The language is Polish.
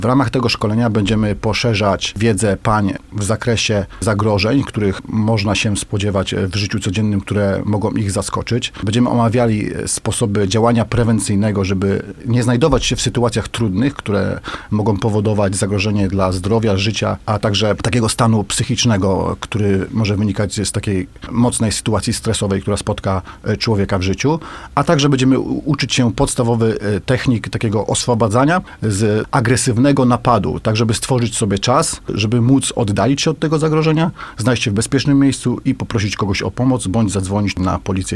W ramach tego szkolenia będziemy poszerzać wiedzę pań w zakresie zagrożeń, których można się spodziewać w życiu codziennym, które mogą ich zaskoczyć. Będziemy omawiali sposoby działania prewencyjnego, żeby nie znajdować się w sytuacjach trudnych, które mogą powodować zagrożenie dla zdrowia, życia, a także takiego stanu psychicznego, który może wynikać z takiej mocnej sytuacji stresowej, która spotka człowieka w życiu, a także będziemy uczyć się podstawowych technik takiego oswobadzania z agresywnego napadu, tak żeby stworzyć sobie czas, żeby móc oddalić się od tego zagrożenia, znaleźć się w bezpiecznym miejscu i poprosić kogoś o pomoc, bądź zadzwonić na policję.